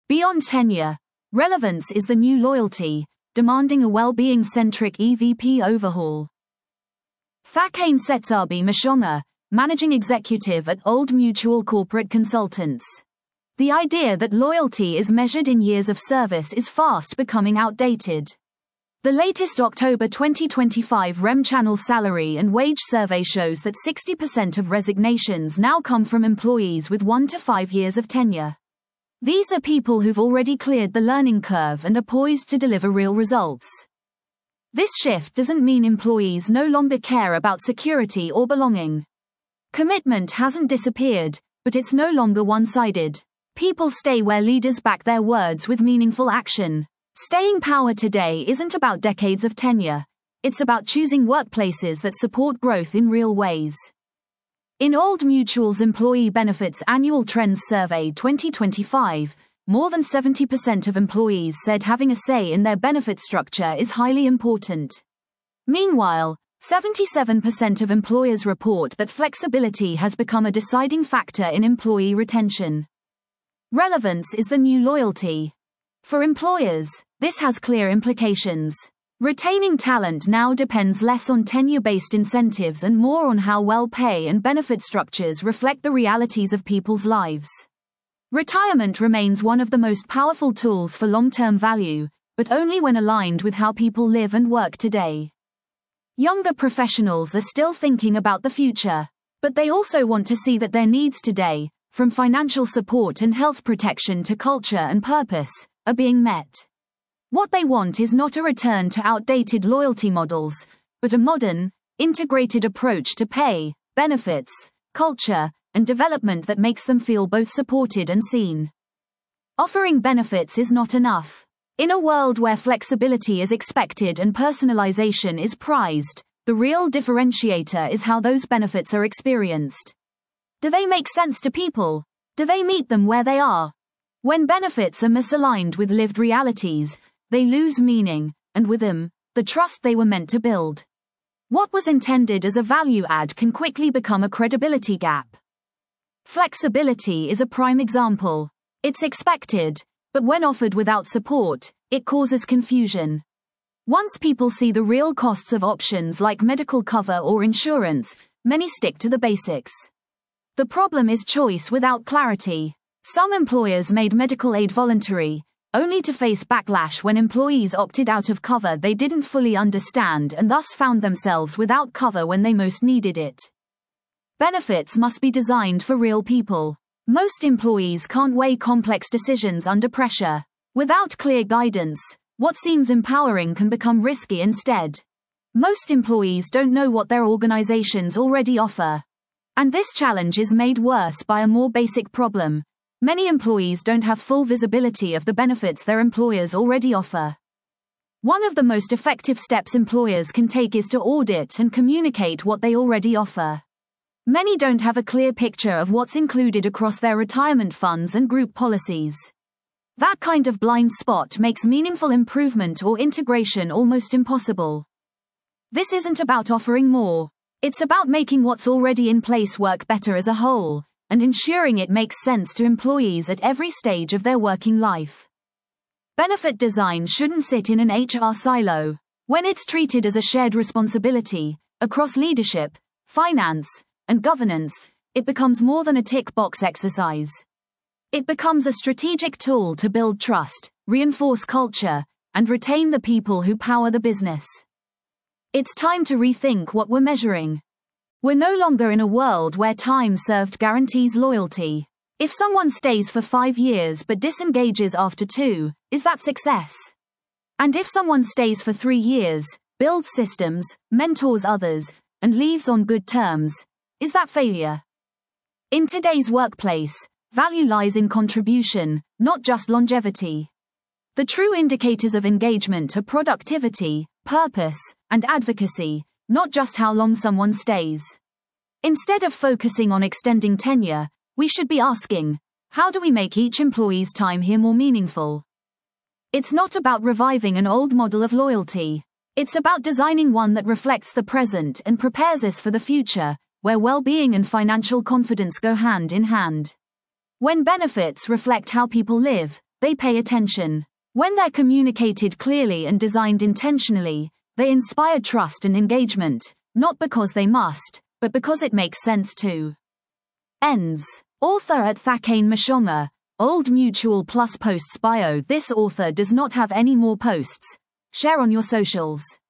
Beyond tenure, relevance is the new loyalty, demanding a well-being-centric EVP overhaul. Thakane Setsabi Mashonga, Managing Executive at Old Mutual Corporate Consultants. The idea that loyalty is measured in years of service is fast becoming outdated. The latest October 2025 REM Channel salary and wage survey shows that 60% of resignations now come from employees with 1 to 5 years of tenure. These are people who've already cleared the learning curve and are poised to deliver real results. This shift doesn't mean employees no longer care about security or belonging. Commitment hasn't disappeared, but it's no longer one-sided. People stay where leaders back their words with meaningful action. Staying power today isn't about decades of tenure. It's about choosing workplaces that support growth in real ways. In Old Mutual's Employee Benefits Annual Trends Survey 2025, more than 70% of employees said having a say in their benefit structure is highly important. Meanwhile, 77% of employers report that flexibility has become a deciding factor in employee retention. Relevance is the new loyalty. For employers, this has clear implications. Retaining talent now depends less on tenure-based incentives and more on how well pay and benefit structures reflect the realities of people's lives. Retirement remains one of the most powerful tools for long-term value, but only when aligned with how people live and work today. Younger professionals are still thinking about the future, but they also want to see that their needs today, from financial support and health protection to culture and purpose, are being met. What they want is not a return to outdated loyalty models, but a modern, integrated approach to pay, benefits, culture, and development that makes them feel both supported and seen. Offering benefits is not enough. In a world where flexibility is expected and personalization is prized, the real differentiator is how those benefits are experienced. Do they make sense to people? Do they meet them where they are? When benefits are misaligned with lived realities, they lose meaning, and with them, the trust they were meant to build. What was intended as a value add can quickly become a credibility gap. Flexibility is a prime example. It's expected, but when offered without support, it causes confusion. Once people see the real costs of options like medical cover or insurance, many stick to the basics. The problem is choice without clarity. Some employers made medical aid voluntary, only to face backlash when employees opted out of cover they didn't fully understand and thus found themselves without cover when they most needed it. Benefits must be designed for real people. Most employees can't weigh complex decisions under pressure. Without clear guidance, what seems empowering can become risky instead. Most employees don't know what their organizations already offer. And this challenge is made worse by a more basic problem. Many employees don't have full visibility of the benefits their employers already offer. One of the most effective steps employers can take is to audit and communicate what they already offer. Many don't have a clear picture of what's included across their retirement funds and group policies. That kind of blind spot makes meaningful improvement or integration almost impossible. This isn't about offering more. It's about making what's already in place work better as a whole, and ensuring it makes sense to employees at every stage of their working life. Benefit design shouldn't sit in an HR silo. When it's treated as a shared responsibility, across leadership, finance, and governance, it becomes more than a tick-box exercise. It becomes a strategic tool to build trust, reinforce culture, and retain the people who power the business. It's time to rethink what we're measuring. We're no longer in a world where time served guarantees loyalty. If someone stays for 5 years but disengages after 2, is that success? And if someone stays for 3 years, builds systems, mentors others, and leaves on good terms, is that failure? In today's workplace, value lies in contribution, not just longevity. The true indicators of engagement are productivity, purpose, and advocacy, not just how long someone stays. Instead of focusing on extending tenure, we should be asking, how do we make each employee's time here more meaningful? It's not about reviving an old model of loyalty. It's about designing one that reflects the present and prepares us for the future, where well-being and financial confidence go hand in hand. When benefits reflect how people live, They pay attention. When they're communicated clearly and designed intentionally, they inspire trust and engagement, not because they must, but because it makes sense to. Ends. Author at Thakane Mashonga, Old Mutual Plus posts bio. This author does not have any more posts. Share on your socials.